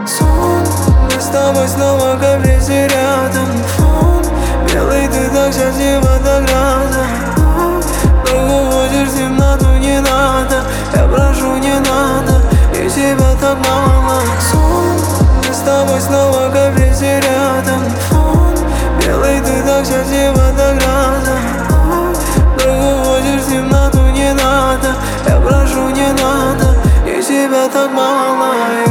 Сон, мы с тобой снова как вместе рядом. Фон, белый ты так счастлива, так рада. Долго уходишь в темноту, не надо. Я прошу, не надо, и тебя так мало. Сон, мы с тобой снова как вместе рядом. Фон, белый ты так счастлива, так рада. Долго уходишь в темноту, не надо. Я прошу, не надо, и тебя так мало.